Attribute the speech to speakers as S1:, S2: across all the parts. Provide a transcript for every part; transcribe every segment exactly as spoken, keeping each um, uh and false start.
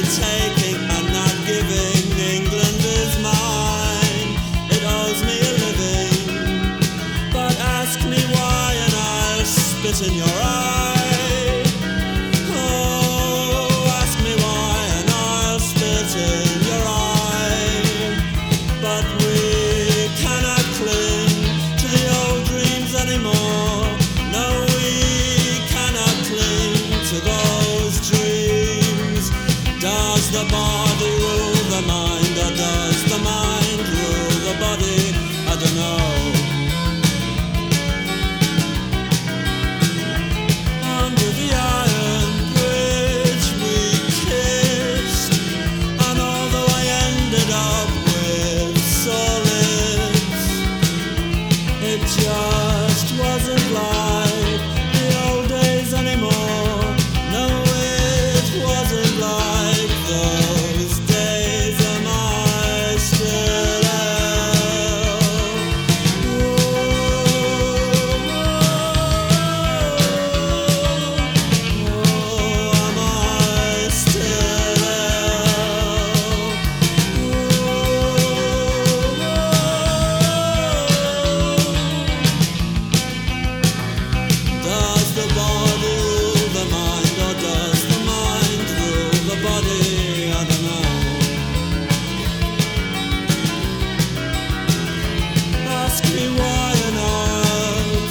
S1: taking and not giving. England is mine, it owes me a living. But ask me why and I'll spit in your eye. Oh, ask me why and I'll spit in your eye. But we cannot cling to the old dreams anymore. No, we cannot cling to those dreams. Does the body rule the mind, or does the mind rule the body? I don't know. Under the iron bridge we kissed, and although I ended up with sore lips, it just wasn't like the old days anymore. No, it wasn't like those days. Am I still ill? Oh, am I still ill? Does the body rule the mind, or does the mind rule the body? I don't know. Ask me why and I'll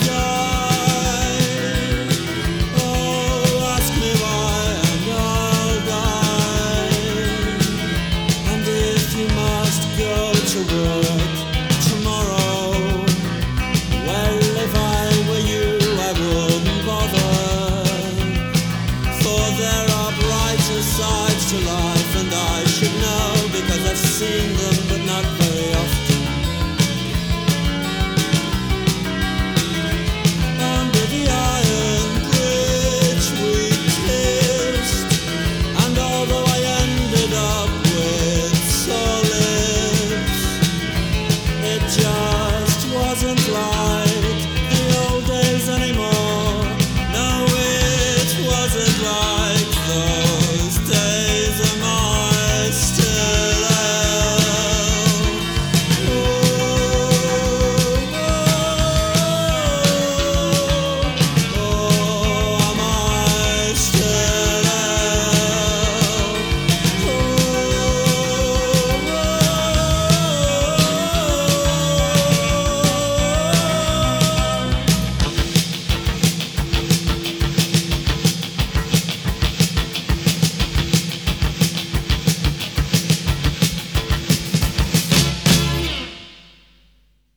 S1: die. Oh, ask me why and I'll die. And if you must go to work tomorrow, well, if I were you, I wouldn't bother, for there are brighter sides to life.